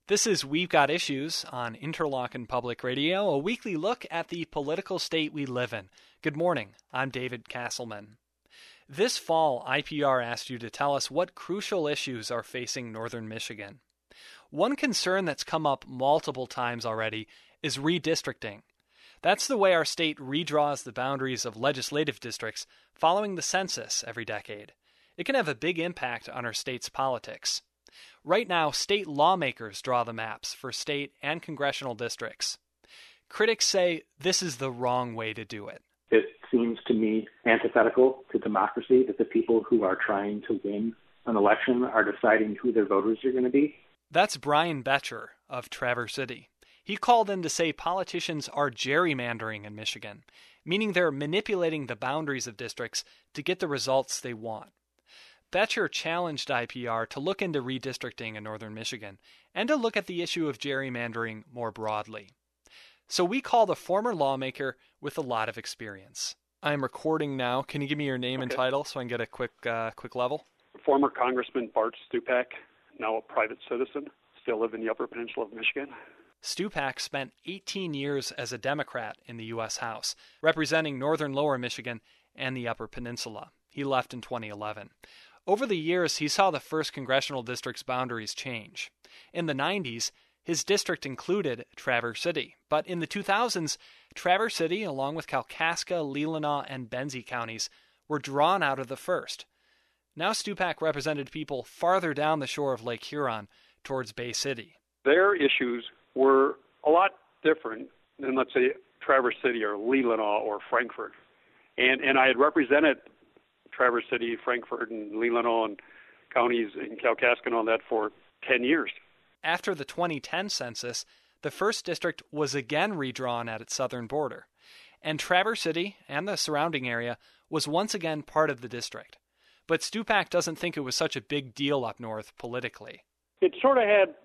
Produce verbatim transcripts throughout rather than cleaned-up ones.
This is We've Got Issues on Interlochen Public Radio, a weekly look at the political state we live in. Good morning, I'm David Castleman. This fall, I P R asked you to tell us what crucial issues are facing northern Michigan. One concern that's come up multiple times already is redistricting. That's the way our state redraws the boundaries of legislative districts following the census every decade. It can have a big impact on our state's politics. Right now, state lawmakers draw the maps for state and congressional districts. Critics say this is the wrong way to do it. It seems to me antithetical to democracy that the people who are trying to win an election are deciding who their voters are going to be. That's Brian Boettcher of Traverse City. He called in to say politicians are gerrymandering in Michigan, meaning they're manipulating the boundaries of districts to get the results they want. Boettcher challenged I P R to look into redistricting in northern Michigan and to look at the issue of gerrymandering more broadly. So we called a former lawmaker with a lot of experience. I'm recording now. Can you give me your name okay. and title so I can get a quick uh, quick level? Former Congressman Bart Stupak, now a private citizen, still live in the Upper Peninsula of Michigan. Stupak spent eighteen years as a Democrat in the U S House, representing northern Lower Michigan and the Upper Peninsula. He left in twenty eleven. Over the years, he saw the first congressional district's boundaries change. In the nineties, his district included Traverse City, but in the two thousands, Traverse City, along with Kalkaska, Leelanau, and Benzie counties, were drawn out of the first. Now Stupak represented people farther down the shore of Lake Huron towards Bay City. Their issues were a lot different than, let's say, Traverse City or Leelanau or Frankfort. And and I had represented Traverse City, Frankfort, and Leelanau and counties in Kalkaska and all that for ten years. After the twenty ten census, the first district was again redrawn at its southern border, and Traverse City and the surrounding area was once again part of the district. But Stupak doesn't think it was such a big deal up north politically. It sort of had,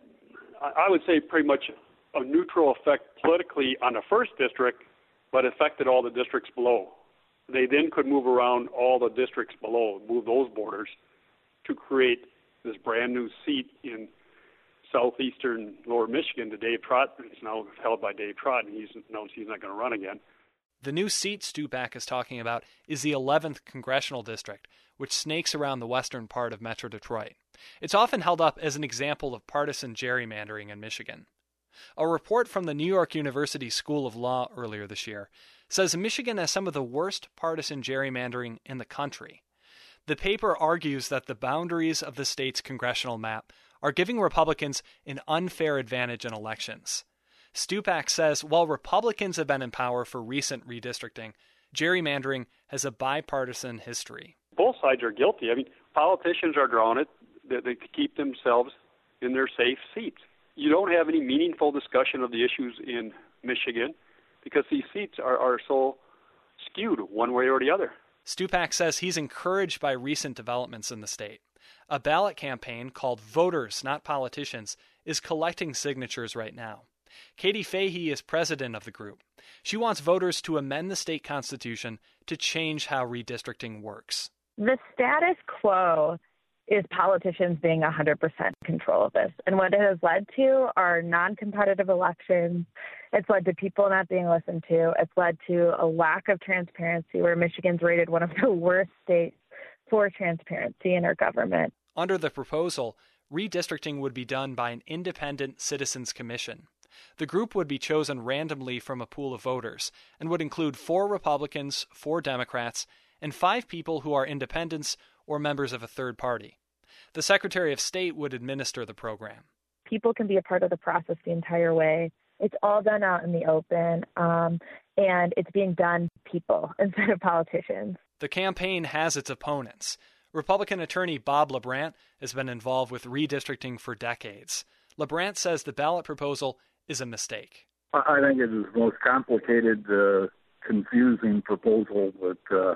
I would say, pretty much a neutral effect politically on the first district, but affected all the districts below. They then could move around all the districts below, move those borders to create this brand new seat in southeastern Lower Michigan to Dave Trott. It's now held by Dave Trott, and he's announced he's not going to run again. The new seat Stupak is talking about is the eleventh Congressional District, which snakes around the western part of Metro Detroit. It's often held up as an example of partisan gerrymandering in Michigan. A report from the New York University School of Law earlier this year says Michigan has some of the worst partisan gerrymandering in the country. The paper argues that the boundaries of the state's congressional map are giving Republicans an unfair advantage in elections. Stupak says while Republicans have been in power for recent redistricting, gerrymandering has a bipartisan history. Both sides are guilty. I mean, politicians are drawing it they, they keep themselves in their safe seats. You don't have any meaningful discussion of the issues in Michigan because these seats are, are so skewed one way or the other. Stupak says he's encouraged by recent developments in the state. A ballot campaign called Voters, Not Politicians is collecting signatures right now. Katie Fahey is president of the group. She wants voters to amend the state constitution to change how redistricting works. The status quo is politicians being one hundred percent in control of this. And what it has led to are non-competitive elections. It's led to people not being listened to. It's led to a lack of transparency where Michigan's rated one of the worst states for transparency in our government. Under the proposal, redistricting would be done by an independent citizens commission. The group would be chosen randomly from a pool of voters and would include four Republicans, four Democrats, and five people who are independents or members of a third party. The Secretary of State would administer the program. People can be a part of the process the entire way. It's all done out in the open, um, and it's being done people instead of politicians. The campaign has its opponents. Republican attorney Bob LaBrant has been involved with redistricting for decades. LaBrant says the ballot proposal is a mistake. I think it is the most complicated, uh, confusing proposal that uh,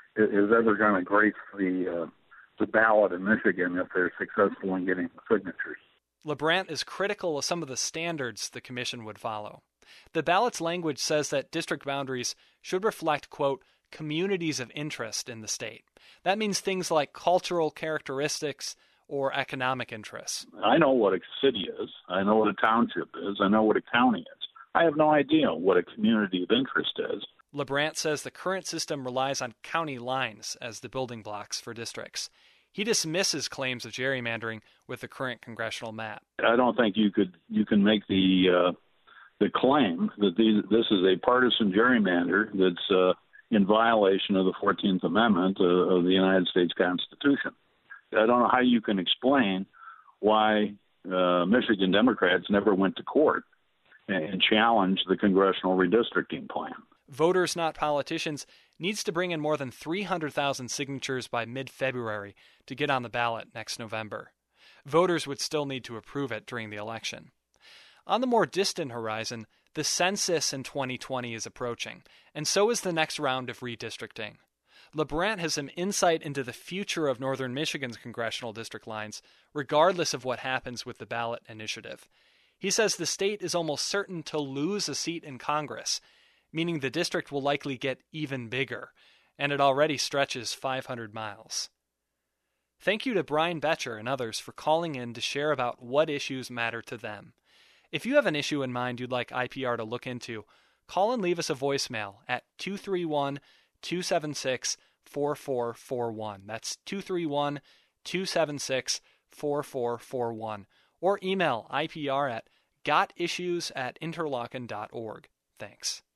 is ever going to grace the uh, the ballot in Michigan if they're successful in getting the signatures. LaBrant is critical of some of the standards the commission would follow. The ballot's language says that district boundaries should reflect, quote, communities of interest in the state. That means things like cultural characteristics or economic interests? I know what a city is. I know what a township is. I know what a county is. I have no idea what a community of interest is. LaBrant says the current system relies on county lines as the building blocks for districts. He dismisses claims of gerrymandering with the current congressional map. I don't think you could you can make the uh, the claim that these, this is a partisan gerrymander that's uh, in violation of the fourteenth Amendment uh, of the United States Constitution. I don't know how you can explain why uh, Michigan Democrats never went to court and challenged the congressional redistricting plan. Voters Not Politicians needs to bring in more than three hundred thousand signatures by mid-February to get on the ballot next November. Voters would still need to approve it during the election. On the more distant horizon, the census in twenty twenty is approaching, and so is the next round of redistricting. LaBrant has some insight into the future of northern Michigan's congressional district lines, regardless of what happens with the ballot initiative. He says the state is almost certain to lose a seat in Congress, meaning the district will likely get even bigger, and it already stretches five hundred miles. Thank you to Brian Betcher and others for calling in to share about what issues matter to them. If you have an issue in mind you'd like I P R to look into, call and leave us a voicemail at two three one, two seven six, four four four one. That's two three one, two seven six, four four four one. Or email I P R at gotissues at interlochen dot org. Thanks.